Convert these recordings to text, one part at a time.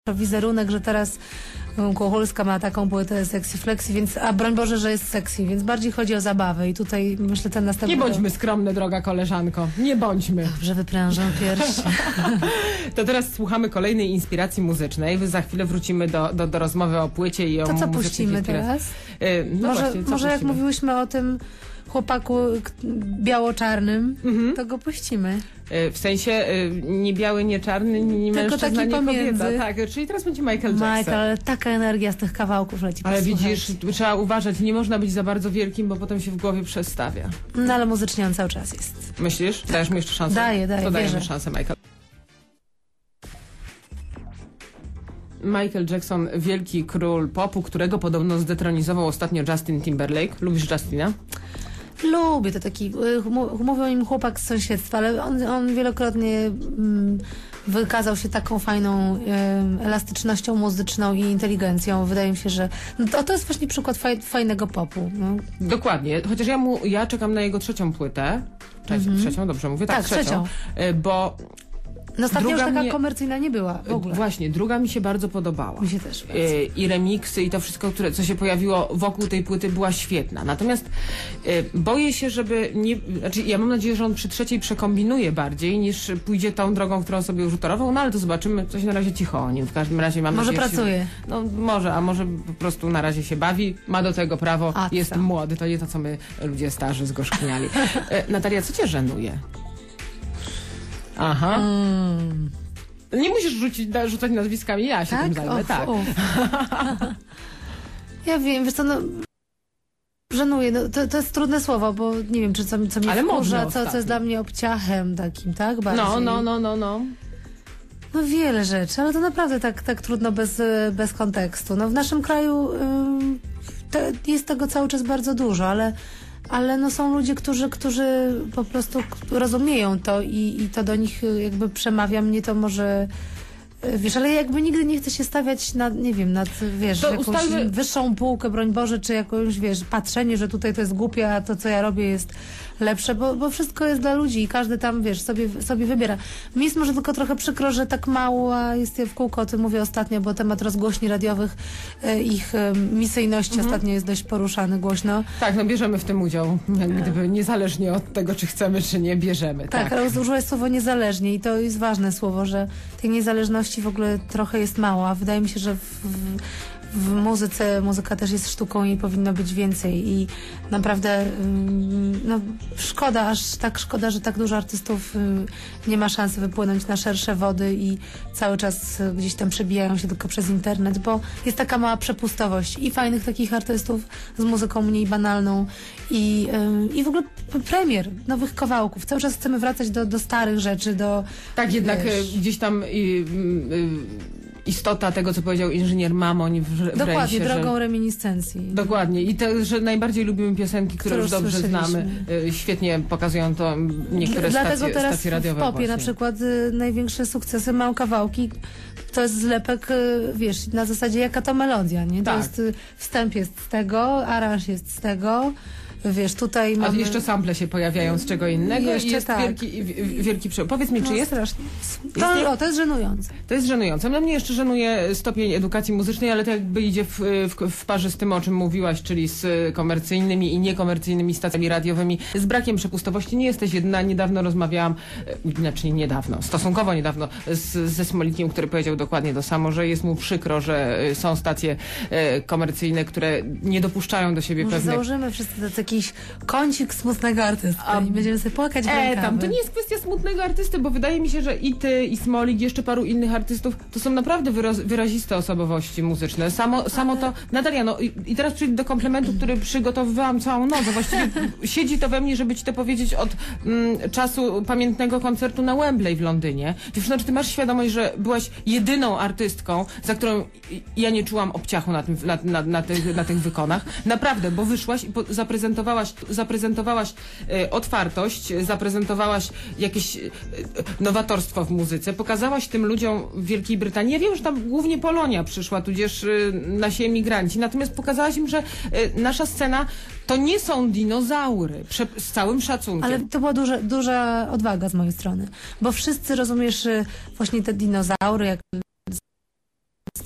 wizerunek, że teraz Kuchulska ma taką płytę Sexy Flexi, więc, a broń Boże, że jest sexy, więc bardziej chodzi o zabawę i tutaj myślę ten następny... Nie bądźmy skromne, droga koleżanko, nie bądźmy. Dobrze, wyprężę piersi. To teraz słuchamy kolejnej inspiracji muzycznej. Za chwilę wrócimy do rozmowy o płycie i o to co muzycznych puścimy inspiracjach. teraz? No właśnie, może jak mówiłyśmy o tym chłopaku biało-czarnym, to go puścimy. W sensie nie biały, nie czarny, nie tylko mężczyzna, taki nie pomiędzy. kobieta. Tak, czyli teraz będzie Michael Jackson. Michael, ale taka energia z tych kawałków leci. Ale posłuchać. widzisz, trzeba uważać, nie można być za bardzo wielkim, bo potem się w głowie przestawia. No ale muzycznie on cały czas jest. Myślisz? Dajesz mu jeszcze szansę? Daję, to dajemy wierzę. szansę, Michael. Michael Jackson, wielki król popu, którego podobno zdetronizował ostatnio Justin Timberlake. Lubisz Justina? Lubię, to taki, mówią o nim chłopak z sąsiedztwa, ale on wielokrotnie wykazał się taką fajną elastycznością muzyczną i inteligencją. Wydaje mi się, że no to jest właśnie przykład fajnego popu. No. Dokładnie, chociaż ja czekam na jego trzecią płytę. Trzecią, dobrze mówię? Tak, trzecią. Bo no ostatnio już taka mnie komercyjna nie była w ogóle. Właśnie, druga mi się bardzo podobała. Mi się też. I remiksy i to wszystko, co się pojawiło wokół tej płyty, była świetna. Natomiast boję się, żeby nie... Znaczy, ja mam nadzieję, że on przy trzeciej przekombinuje bardziej, niż pójdzie tą drogą, którą sobie już utorował, no ale to zobaczymy. Coś na razie cicho o nim. W każdym razie mam może nadzieję, pracuje. No może, a może po prostu na razie się bawi, ma do tego prawo, jest młody. To nie to, co my, ludzie starzy, zgorzkniali. Natalia, co cię żenuje? Aha. Nie musisz rzucać nazwiskami, ja się tym zajmę. Tak. Ja wiem, wiesz co, no... Żenuje, no, to jest trudne słowo, bo nie wiem, czy co mnie wkurza, co jest dla mnie obciachem takim, tak? Bardziej. No. No wiele rzeczy, ale to naprawdę tak trudno bez kontekstu. No w naszym kraju jest tego cały czas bardzo dużo, ale no są ludzie, którzy po prostu rozumieją to i to do nich jakby przemawia. Mnie to może... Wiesz, ale jakby nigdy nie chcę się stawiać nad, nie wiem, wiesz, jakąś wyższą półkę, broń Boże, czy jakąś, wiesz, patrzenie, że tutaj to jest głupie, a to, co ja robię, jest lepsze, bo wszystko jest dla ludzi i każdy tam, wiesz, sobie wybiera. Mi jest może tylko trochę przykro, że tak mało, a jest w kółko o tym mówię ostatnio, bo temat rozgłośni radiowych, ich misyjności ostatnio jest dość poruszany głośno. Tak, no bierzemy w tym udział, jak gdyby niezależnie od tego, czy chcemy, czy nie, bierzemy. Tak, ale użyłaś słowo niezależnie i to jest ważne słowo, że tej niezależności w ogóle trochę jest mało, a wydaje mi się, że w muzyka też jest sztuką i powinno być więcej i naprawdę no szkoda, aż tak szkoda, że tak dużo artystów nie ma szansy wypłynąć na szersze wody i cały czas gdzieś tam przebijają się tylko przez internet, bo jest taka mała przepustowość i fajnych takich artystów z muzyką mniej banalną i w ogóle premier nowych kawałków. Cały czas chcemy wracać do starych rzeczy, Tak, jednak gdzieś tam istota tego, co powiedział inżynier Mamoń dokładnie, drogą reminiscencji. Dokładnie. I to, że najbardziej lubimy piosenki, które już dobrze znamy. Świetnie pokazują to niektóre stacje radiowe. W popie na przykład największe sukcesy mają kawałki. To jest zlepek, wiesz, na zasadzie jaka to melodia, nie? Tak. To jest wstęp jest z tego, aranż jest z tego. Wiesz, tutaj mamy... A jeszcze sample się pojawiają z czego innego i jest wielki przełom. Powiedz mi, czy jest... Strasznie. To jest żenujące. To jest żenujące. No mnie jeszcze żenuje stopień edukacji muzycznej, ale to jakby idzie w parze z tym, o czym mówiłaś, czyli z komercyjnymi i niekomercyjnymi stacjami radiowymi. Z brakiem przepustowości nie jesteś jedyna. Niedawno rozmawiałam, stosunkowo niedawno, ze Smolikiem, który powiedział dokładnie to samo, że jest mu przykro, że są stacje komercyjne, które nie dopuszczają do siebie pewnych... założymy wszyscy jakiś kącik smutnego artysty i będziemy sobie płakać w rękawy. Tam, to nie jest kwestia smutnego artysty, bo wydaje mi się, że i ty, i Smolik, jeszcze paru innych artystów, to są naprawdę wyraziste osobowości muzyczne. Samo to... Natalia, no i teraz przyjdę do komplementu, który przygotowywałam całą noc, a właściwie siedzi to we mnie, żeby ci to powiedzieć od czasu pamiętnego koncertu na Wembley w Londynie. Dziewczyno, czy ty masz świadomość, że byłaś jedyną artystką, za którą ja nie czułam obciachu na tych wykonach? Naprawdę, bo wyszłaś i zaprezentowałaś otwartość, zaprezentowałaś jakieś nowatorstwo w muzyce, pokazałaś tym ludziom w Wielkiej Brytanii, ja wiem, że tam głównie Polonia przyszła, tudzież nasi emigranci, natomiast pokazałaś im, że nasza scena to nie są dinozaury, z całym szacunkiem. Ale to była duża odwaga z mojej strony, bo wszyscy, rozumiesz, właśnie te dinozaury, jak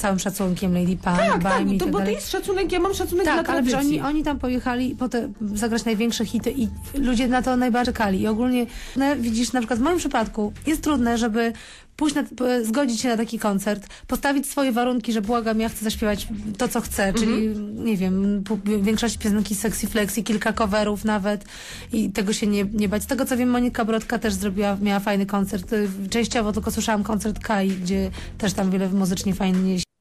całym szacunkiem Lady Punk, Tak, Buy Me i bo tak to dalej. jest szacunek, ja mam szacunek dla Tak, ale że tradycji. oni tam pojechali zagrać największe hity i ludzie na to najbardziej czekali. I ogólnie widzisz, na przykład w moim przypadku jest trudne, żeby pójść zgodzić się na taki koncert, postawić swoje warunki, że błagam, ja chcę zaśpiewać to, co chcę, czyli nie wiem, większość piosenki Sexy Flexi, kilka coverów nawet i tego się nie bać. Z tego co wiem, Monika Brodka też miała fajny koncert. Częściowo tylko słyszałam koncert Kai, gdzie też tam wiele muzycznie fajnie się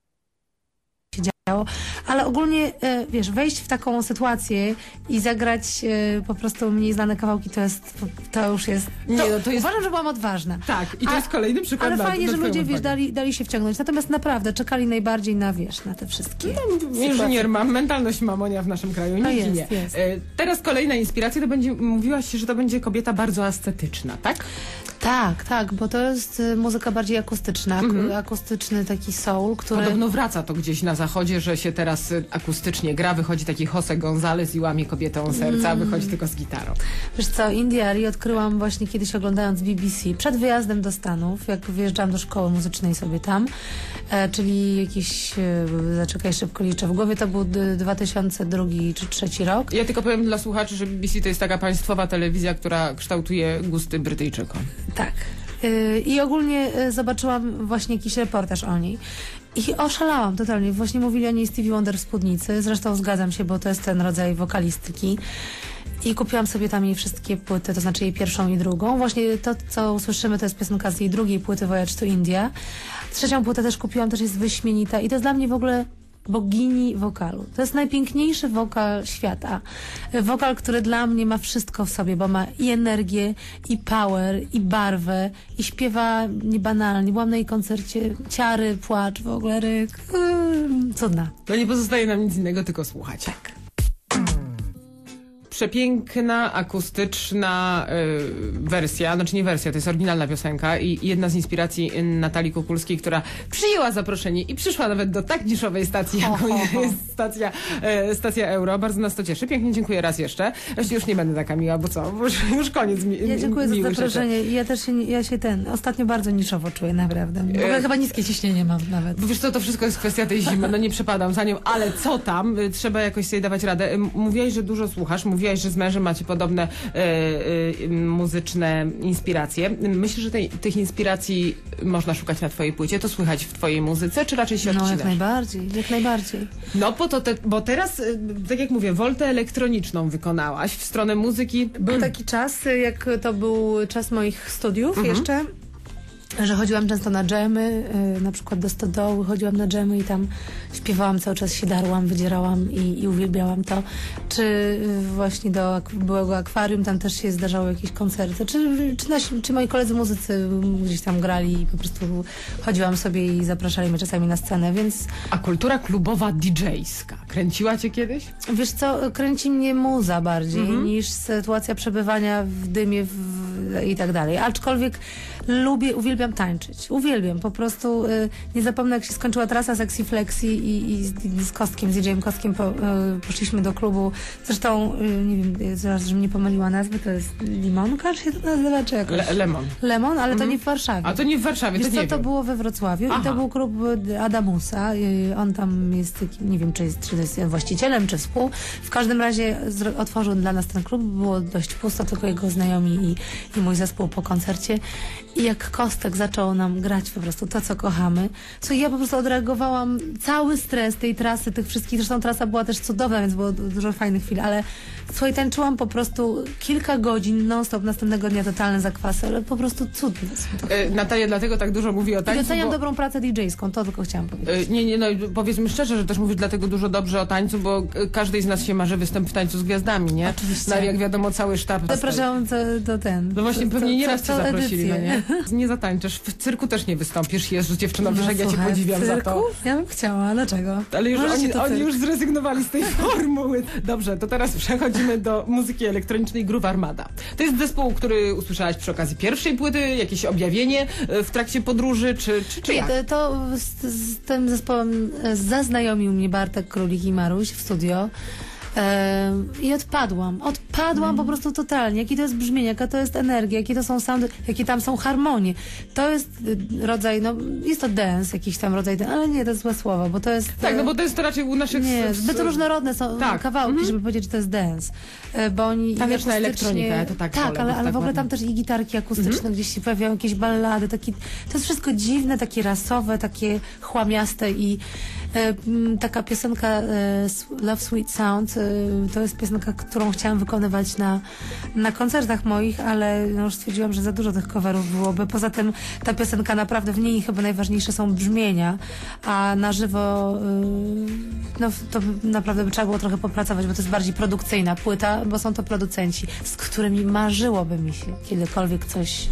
działo, ale ogólnie, wiesz, wejść w taką sytuację i zagrać po prostu mniej znane kawałki, to już jest... Uważam, że byłam odważna. Tak, i to jest kolejny przykład. Ale fajnie, że ludzie, wiesz, dali się wciągnąć. Natomiast naprawdę czekali najbardziej na te wszystkie... Inżynier mentalność mamonia w naszym kraju, nie ginie. Jest. Teraz kolejna inspiracja, mówiłaś, że to będzie kobieta bardzo ascetyczna, tak? Tak, bo to jest muzyka bardziej akustyczna, akustyczny taki soul, który... Podobno wraca to gdzieś na zachodzie, że się teraz akustycznie gra, wychodzi taki Jose González i łamie kobietą serca, a wychodzi tylko z gitarą. Wiesz co, Indie Alley odkryłam właśnie kiedyś oglądając BBC, przed wyjazdem do Stanów, jak wyjeżdżałam do szkoły muzycznej sobie tam, czyli jakiś, zaczekaj, szybko liczę, w głowie to był 2002 czy 2003 rok. Ja tylko powiem dla słuchaczy, że BBC to jest taka państwowa telewizja, która kształtuje gusty Brytyjczykom. Tak. I ogólnie zobaczyłam właśnie jakiś reportaż o niej. I oszalałam totalnie. Właśnie mówili o niej Stevie Wonder w spódnicy. Zresztą zgadzam się, bo to jest ten rodzaj wokalistyki. I kupiłam sobie tam jej wszystkie płyty, to znaczy jej pierwszą i drugą. Właśnie to, co usłyszymy, to jest piosenka z jej drugiej płyty Voyage to India. Trzecią płytę też kupiłam, też jest wyśmienita. I to jest dla mnie w ogóle bogini wokalu. To jest najpiękniejszy wokal świata. Wokal, który dla mnie ma wszystko w sobie, bo ma i energię, i power, i barwę, i śpiewa niebanalnie. Byłam na jej koncercie, ciary, płacz, w ogóle ryk. Cudna. No nie pozostaje nam nic innego, tylko słuchać. Tak. Przepiękna, akustyczna wersja, znaczy nie wersja, to jest oryginalna piosenka i jedna z inspiracji Natalii Kukulskiej, która przyjęła zaproszenie i przyszła nawet do tak niszowej stacji, jaką jest stacja Euro. Bardzo nas to cieszy. Pięknie dziękuję raz jeszcze. Właściwie już nie będę taka miła, bo co? Bo już koniec. Ja dziękuję za zaproszenie. Ja się ostatnio bardzo niszowo czuję, naprawdę. W ogóle chyba niskie ciśnienie mam nawet. Bo wiesz co, to wszystko jest kwestia tej zimy. No nie przepadam za nią, ale co tam? Trzeba jakoś sobie dawać radę. Mówiłaś, że dużo słuchasz. Mówiłaś, że z mężem macie podobne muzyczne inspiracje. Myślę, że tych inspiracji można szukać na twojej płycie. To słychać w twojej muzyce, czy raczej się odcinasz? No, jak najbardziej. No, bo teraz, tak jak mówię, woltę elektroniczną wykonałaś w stronę muzyki. Był taki czas, jak to był czas moich studiów jeszcze, że chodziłam często na dżemy, na przykład do Stodoły, chodziłam na dżemy i tam śpiewałam cały czas, się darłam, wydzierałam i uwielbiałam to. Czy właśnie do byłego akwarium, tam też się zdarzały jakieś koncerty, czy moi koledzy muzycy gdzieś tam grali i po prostu chodziłam sobie i zapraszali mnie czasami na scenę, więc... A kultura klubowa DJ-ska kręciła cię kiedyś? Wiesz co, kręci mnie muza bardziej niż sytuacja przebywania w dymie i tak dalej. Aczkolwiek uwielbiam tańczyć. Uwielbiam. Po prostu nie zapomnę, jak się skończyła trasa Sexy Flexi i z Kostkiem, z DJ-em Kostkiem poszliśmy do klubu. Zresztą, nie wiem, zaraz, żebym nie pomyliła nazwy, to jest Limonka, czy się to nazywa, czy jakoś? Lemon. Lemon, ale to nie w Warszawie. A to nie w Warszawie, Wiesz to co, nie to wiem. było we Wrocławiu i to był klub Adamusa. On tam jest, nie wiem, czy to jest właścicielem, czy w każdym razie otworzył dla nas ten klub. Było dość pusto, tylko jego znajomi i mój zespół po koncercie. I jak Kostek zaczął nam grać po prostu to, co kochamy, co ja po prostu odreagowałam cały stres tej trasy, tych wszystkich, zresztą trasa była też cudowna, więc było dużo fajnych chwil, ale słuchaj, tańczyłam po prostu kilka godzin non-stop, następnego dnia totalne zakwasy, ale po prostu cudne są to. Natalia dlatego tak dużo mówi o tańcu, I doceniam dobrą pracę DJ-ską, to tylko chciałam powiedzieć. No powiedzmy szczerze, że też mówisz dlatego dużo dobrze o tańcu, bo każdej z nas się marzy występ w Tańcu z Gwiazdami, nie? Oczywiście. No, jak wiadomo, cały sztab. Zapraszam do ten. No właśnie, pewnie nieraz cię zaprosili, edycję. no nie? Nie zatańczysz, w cyrku też nie wystąpisz, Jezu, dziewczyno, wiesz, jak ja cię słuchaj, podziwiam w za cyrku? to. Ja bym chciała, dlaczego? Ale już Możecie to oni cyrk. już zrezygnowali z tej formuły. Dobrze, to teraz przechodzimy do muzyki elektronicznej Groove Armada. To jest zespół, który usłyszałaś przy okazji pierwszej płyty, jakieś objawienie w trakcie podróży, czy jak? To z tym zespołem zaznajomił mnie Bartek Królik i Maruś w studio. I odpadłam po prostu totalnie. Jakie to jest brzmienie, jaka to jest energia, jakie to są soundy, jakie tam są harmonie. To jest rodzaj, no jest to dance, jakiś tam rodzaj, ale nie, to jest złe słowo, bo to jest... Tak, no bo to jest to raczej u naszych... Nie, zbyt różnorodne są kawałki, żeby powiedzieć, że to jest dance. Bo oni taneczna elektronika, ja to tak tak, ale w ogóle tam też i gitarki akustyczne, gdzieś się pojawiają jakieś ballady, to jest wszystko dziwne, takie rasowe, takie chłamiaste i taka piosenka Love Sweet Sound, to jest piosenka, którą chciałam wykonywać na koncertach moich, ale no już stwierdziłam, że za dużo tych coverów byłoby. Poza tym ta piosenka naprawdę, w niej chyba najważniejsze są brzmienia, a na żywo no to naprawdę by trzeba było trochę popracować, bo to jest bardziej produkcyjna płyta, bo są to producenci, z którymi marzyłoby mi się kiedykolwiek coś.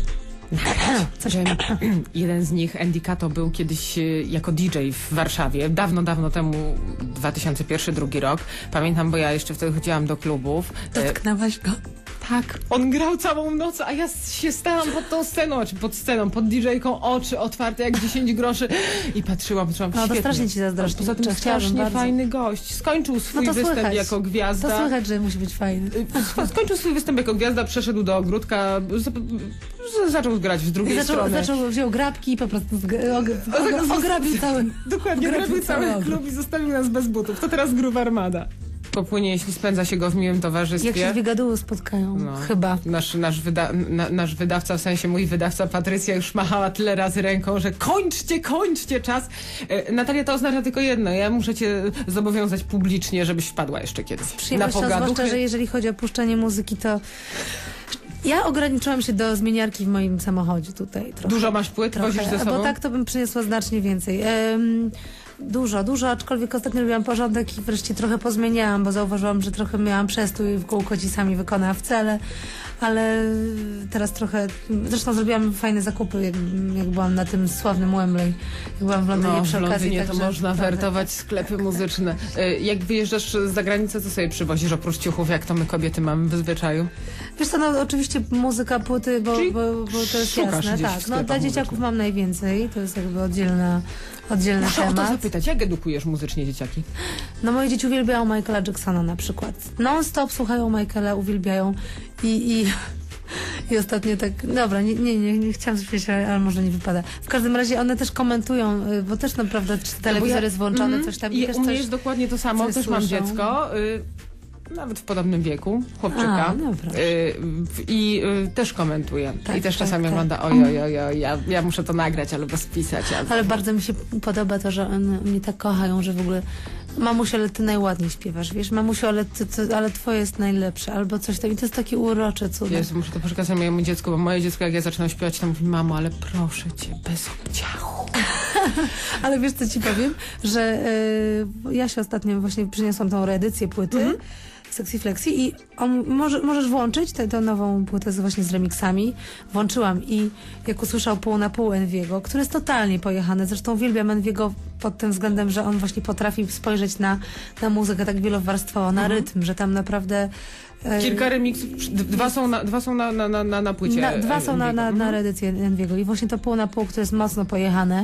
Jeden z nich, Andy Kato, był kiedyś jako DJ w Warszawie, dawno temu, 2001-2002 rok. Pamiętam, bo ja jeszcze wtedy chodziłam do klubów. Dotknęłaś go? Tak, on grał całą noc, a ja się stałam pod tą sceną, czy pod sceną, pod DJ-ką, oczy otwarte jak 10 groszy i patrzyłam no, to strasznie ci zazdroszczę. Poza tym strasznie fajny gość. Skończył swój występ jako gwiazda. To słychać, że musi być fajny. Skończył swój występ jako gwiazda, przeszedł do ogródka, zaczął grać w drugiej stronie. Wziął grabki i po prostu ograbił cały. Dokładnie, ograbił cały klub i zostawił nas bez butów. To teraz Groove Armada. Popłynie, jeśli spędza się go w miłym towarzystwie. Jak się wygaduły spotkają, chyba. Nasz wydawca, w sensie mój wydawca Patrycja już machała tyle razy ręką, że kończcie czas. Natalia, to oznacza tylko jedno. Ja muszę cię zobowiązać publicznie, żebyś wpadła jeszcze kiedyś na pogaduchy. Zwłaszcza, że jeżeli chodzi o puszczanie muzyki, to ja ograniczyłam się do zmieniarki w moim samochodzie tutaj. Trochę, dużo masz płyt? Wozisz ze sobą? Bo tak to bym przyniosła znacznie więcej. Dużo, aczkolwiek ostatnio robiłam porządek i wreszcie trochę pozmieniałam, bo zauważyłam, że trochę miałam przestój w kółko ci sami wykonawcy, ale teraz trochę, zresztą zrobiłam fajne zakupy, jak byłam na tym sławnym Wembley, jak byłam w Londynie przy okazji. W Londynie to można tak, wertować sklepy muzyczne. Jak wyjeżdżasz za granicę, co sobie przywozisz oprócz ciuchów, jak to my kobiety mamy w zwyczaju? Wiesz co, no oczywiście muzyka, płyty, bo to jest jasne. Tak, no dla dzieciaków mam najwięcej, to jest jakby oddzielny Muszę temat. o to zapytać, jak edukujesz muzycznie dzieciaki? No moje dzieci uwielbiają Michaela Jacksona na przykład. Non-stop słuchają Michaela, uwielbiają i ostatnio tak, dobra, nie chciałam coś ale może nie wypada. W każdym razie one też komentują, bo też naprawdę telewizor jest włączony, coś tam. I u mnie jest dokładnie to samo, też mam dziecko. Nawet w podobnym wieku, chłopczyka. I też komentuje. Tak, i też czasami ogląda, ja muszę to nagrać albo spisać. Ale bardzo mi się podoba to, że one mnie tak kochają, że w ogóle mamusiu, ale ty najładniej śpiewasz, wiesz, mamusiu, ale twoje jest najlepsze, albo coś tam. I to jest takie urocze, cudne. Jezu, muszę to przekazać mojemu dziecku, bo moje dziecko, jak ja zaczynam śpiewać, to mówi, mamo, ale proszę cię, bez obciachu. Ale wiesz, co ci powiem? Że ja się ostatnio właśnie przyniosłam tą reedycję płyty, Sexy Flexi i możesz włączyć tę nową płytę właśnie z remixami. Włączyłam i jak usłyszał pół na pół Enviego, który jest totalnie pojechany, zresztą uwielbiam Enviego pod tym względem, że on właśnie potrafi spojrzeć na muzykę tak wielowarstwowo, na rytm, że tam naprawdę kilka remixów, dwa są na płycie. Dwa są na reedycję Enviego i właśnie to pół na pół, które jest mocno pojechane.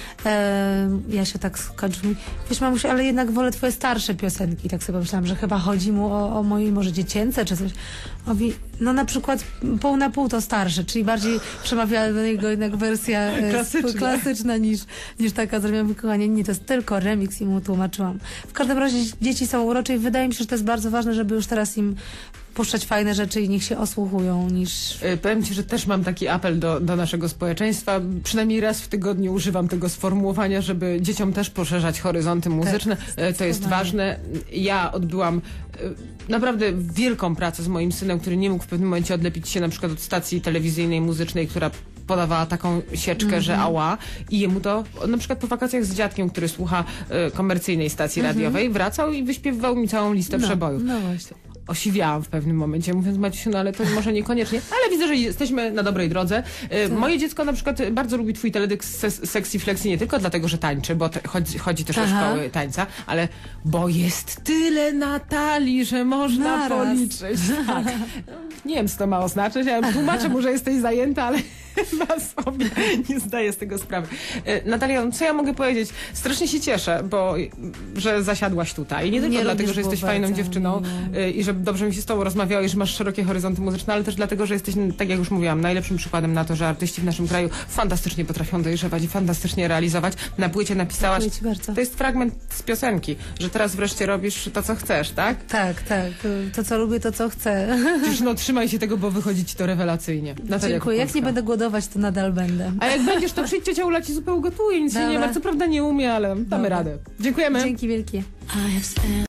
Ja się tak skończył. Wiesz, mamusiu, ale jednak wolę twoje starsze piosenki. Tak sobie myślałam, że chyba chodzi mu o moje może dziecięce czy coś. Mówi, no na przykład pół na pół to starsze, czyli bardziej przemawiała do niego jednak wersja klasyczna niż taka zrobiona wykonanie. Nie, to jest tylko remix i mu tłumaczyłam. W każdym razie dzieci są urocze i wydaje mi się, że to jest bardzo ważne, żeby już teraz im puszczać fajne rzeczy i niech się osłuchują niż... Powiem ci, że też mam taki apel do naszego społeczeństwa. Przynajmniej raz w tygodniu używam tego sformułowania, żeby dzieciom też poszerzać horyzonty muzyczne. Tak, to jest ważne. Ja odbyłam naprawdę wielką pracę z moim synem, który nie mógł w pewnym momencie odlepić się na przykład od stacji telewizyjnej, muzycznej, która podawała taką sieczkę, że ała. I jemu to, na przykład po wakacjach z dziadkiem, który słucha komercyjnej stacji radiowej, wracał i wyśpiewywał mi całą listę przebojów. No właśnie. Osiwiałam w pewnym momencie, mówiąc, Maciusiu, no ale to może niekoniecznie. Ale widzę, że jesteśmy na dobrej drodze. Moje dziecko na przykład bardzo lubi twój teledysk Sexy Flexi nie tylko dlatego, że tańczy, bo chodzi też o szkoły tańca, ale bo jest tyle Natalii, że można policzyć. Tak. Nie wiem, co to ma oznaczać. Ja tłumaczę mu, że jesteś zajęta, ale Chyba sobie nie zdaję z tego sprawy. Natalia, no co ja mogę powiedzieć? Strasznie się cieszę, że zasiadłaś tutaj. Nie tylko dlatego, że jesteś fajną dziewczyną i że dobrze mi się z tobą rozmawiało i że masz szerokie horyzonty muzyczne, ale też dlatego, że jesteś, tak jak już mówiłam, najlepszym przykładem na to, że artyści w naszym kraju fantastycznie potrafią dojrzewać i fantastycznie realizować. Na płycie napisałaś, Dziękuję ci bardzo. to jest fragment z piosenki, że teraz wreszcie robisz to, co chcesz, tak? Tak. To, co lubię, to, co chcę. Przecież no trzymaj się tego, bo wychodzi ci to rewelacyjnie. Natalia Dziękuję. Jak Kukulska. nie będę głodować, to nadal będę. A jak będziesz, to przyjdź, ciocia Ula ci zupełnie gotuje, nic się nie Dobra. ma. Co prawda nie umie, ale damy radę. Dziękujemy. Dzięki wielkie.